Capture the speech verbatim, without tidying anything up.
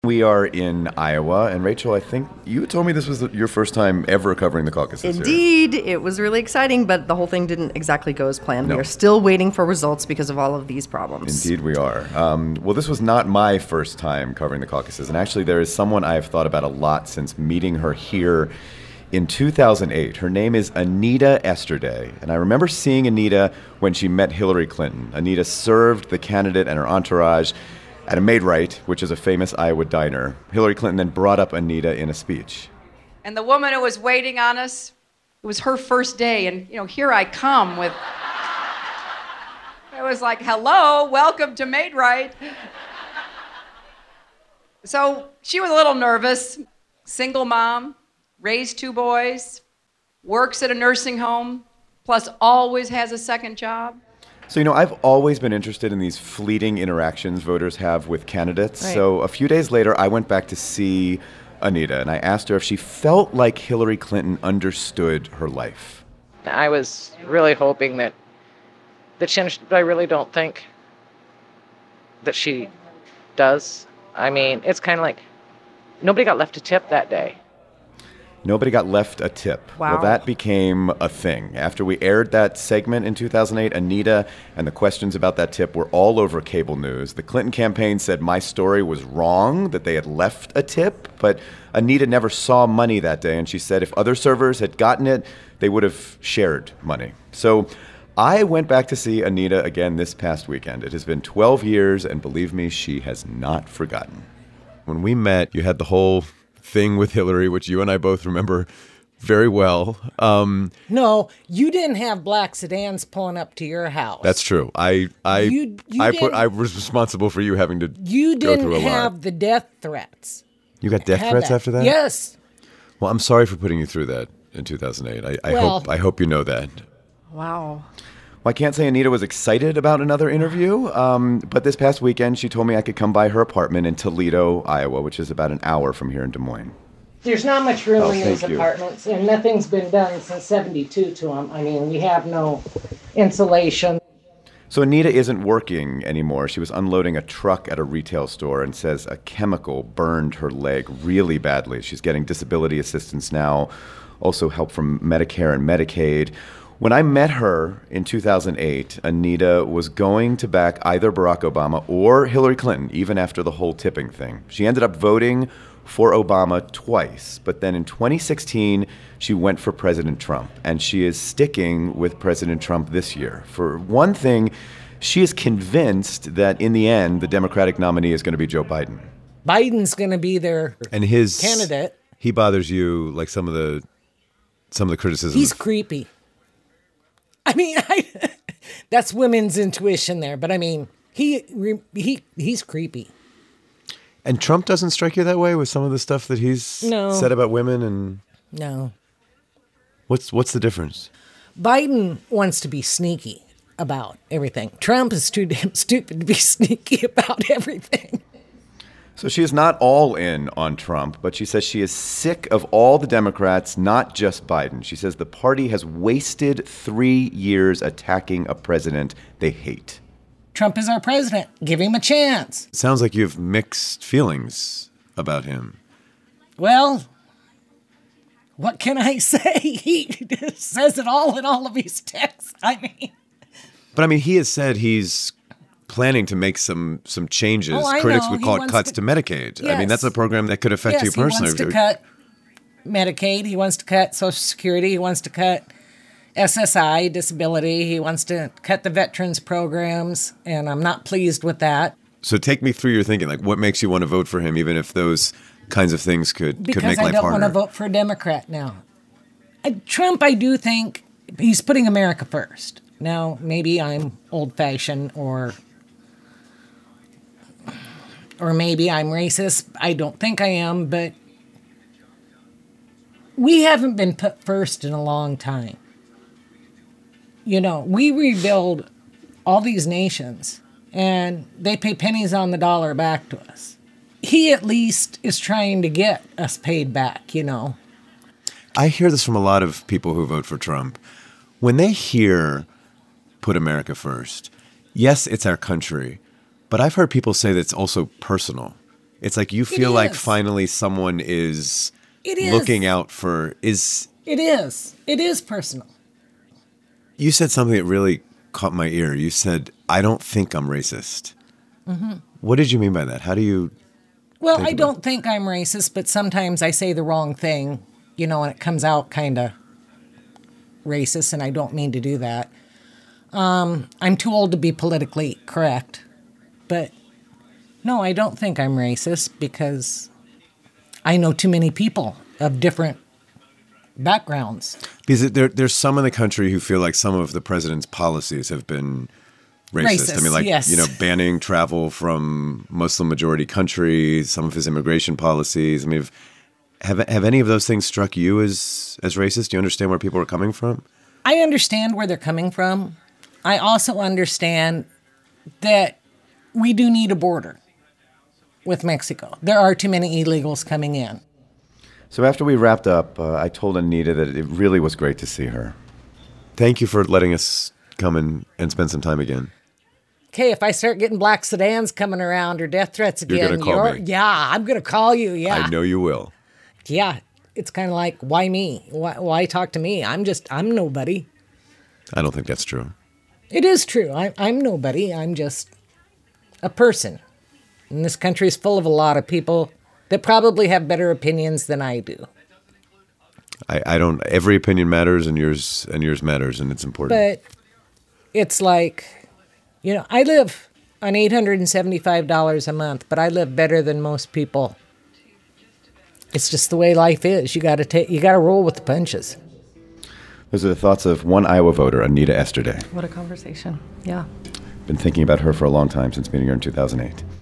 We are in Iowa, and Rachel, I think you told me this was your first time ever covering the caucuses. Indeed, here. It was really exciting, but the whole thing didn't exactly go as planned. No. We are still waiting for results because of all of these problems. Indeed we are. Um, well, this was not my first time covering the caucuses, and actually there is someone I've thought about a lot since meeting her here in two thousand eight. Her name is Anita Esterday, and I remember seeing Anita when she met Hillary Clinton. Anita served the candidate and her entourage at a Maid-Rite, which is a famous Iowa diner. Hillary Clinton then brought up Anita in a speech. And the woman who was waiting on us, it was her first day, and, you know, here I come with... It was like, hello, welcome to Maid-Rite. So she was a little nervous. Single mom, raised two boys, works at a nursing home, plus always has a second job. So, you know, I've always been interested in these fleeting interactions voters have with candidates. Right. So a few days later, I went back to see Anita, and I asked her if she felt like Hillary Clinton understood her life. I was really hoping that that she understood, but I really don't think that she does. I mean, it's kind of like nobody got left a tip that day. Nobody got left a tip. Wow. Well, that became a thing. After we aired that segment in two thousand eight, Anita and the questions about that tip were all over cable news. The Clinton campaign said my story was wrong, that they had left a tip, but Anita never saw money that day, and she said if other servers had gotten it, they would have shared money. So I went back to see Anita again this past weekend. It has been twelve years, and believe me, she has not forgotten. When we met, you had the whole thing with Hillary, which you and I both remember very well. Um, no, you didn't have black sedans pulling up to your house. That's true. I I You- you I put didn't- I was responsible for you having to You go through didn't a have lot. the death threats. You got death Had threats that. after that? Yes. Well, I'm sorry for putting you through that in two thousand eight. I, I Well- hope I hope you know that. Wow. Well, I can't say Anita was excited about another interview, um, but this past weekend she told me I could come by her apartment in Toledo, Iowa, which is about an hour from here in Des Moines. There's not much room Oh, in these thank you. apartments, and nothing's been done since seventy-two to them. I mean, we have no insulation. So Anita isn't working anymore. She was unloading a truck at a retail store and says a chemical burned her leg really badly. She's getting disability assistance now, also help from Medicare and Medicaid. When I met her in two thousand eight, Anita was going to back either Barack Obama or Hillary Clinton, even after the whole tipping thing. She ended up voting for Obama twice, but then in twenty sixteen, she went for President Trump, and she is sticking with President Trump this year. For one thing, she is convinced that in the end, the Democratic nominee is going to be Joe Biden. Biden's going to be their And his candidate. He bothers you like some of the some of the criticisms. He's creepy. I mean, I, that's women's intuition there, but I mean, he he he's creepy. And Trump doesn't strike you that way with some of the stuff that he's No. said about women and No. what's what's the difference? Biden wants to be sneaky about everything. Trump is too damn stupid to be sneaky about everything. So she is not all in on Trump, but she says she is sick of all the Democrats, not just Biden. She says the party has wasted three years attacking a president they hate. Trump is our president. Give him a chance. It sounds like you have mixed feelings about him. Well, what can I say? He says it all in all of his texts. I mean, But I mean, he has said he's planning to make some some changes. Oh, I Critics know. would He call it wants cuts to, to- Medicaid. I mean, Yes. that's a program that could affect yes, you personally. he wants to cut Medicaid. He wants to cut Social Security. He wants to cut S S I, disability. He wants to cut the veterans programs, and I'm not pleased with that. So take me through your thinking. Like, what makes you want to vote for him, even if those kinds of things could, could Because make I life don't harder? want to vote for a Democrat now. Uh, Trump, I do think he's putting America first. Now, maybe I'm old-fashioned or or maybe I'm racist. I don't think I am, but we haven't been put first in a long time. You know, we rebuild all these nations, and they pay pennies on the dollar back to us. He at least is trying to get us paid back, you know. I hear this from a lot of people who vote for Trump. When they hear put America first, yes, it's our country, but I've heard people say that it's also personal. It's like you feel like is. finally someone is, It is. looking out for, is, It is. It is personal. you said something that really caught my ear. You said, I don't think I'm racist. Mm-hmm. What did you mean by that? How do you, Well, Think I about don't think I'm racist, but sometimes I say the wrong thing, you know, and it comes out kind of racist, and I don't mean to do that. Um, I'm too old to be politically correct, but no, I don't think I'm racist because I know too many people of different backgrounds. because there, there's some in the country who feel like some of the president's policies have been racist. I Racist, mean, like, yes. you know, banning travel from Muslim majority countries, some of his immigration policies. I mean, have, have, have any of those things struck you as, as racist? Do you understand where people are coming from? I understand where they're coming from. I also understand that we do need a border with Mexico. There are too many illegals coming in. So after we wrapped up, uh, I told Anita that it really was great to see her. Thank you for letting us come and, and spend some time again. Okay, if I start getting black sedans coming around or death threats You're again, gonna call me. yeah, I'm gonna call you. Yeah, I know you will. yeah. It's kind of like, why me? Why, why talk to me? I'm just, I'm nobody. I don't think that's true. It is true. I, I'm nobody. I'm just a person. And this country is full of a lot of people that probably have better opinions than I do. I, I don't. Every opinion matters, and yours and yours matters, and it's important. But it's like, you know, I live on eight hundred seventy-five dollars a month, but I live better than most people. It's just the way life is. You got to take. You got to roll with the punches. Those are the thoughts of one Iowa voter, Anita Esterday. What a conversation. Yeah. Been thinking about her for a long time since meeting her in two thousand eight.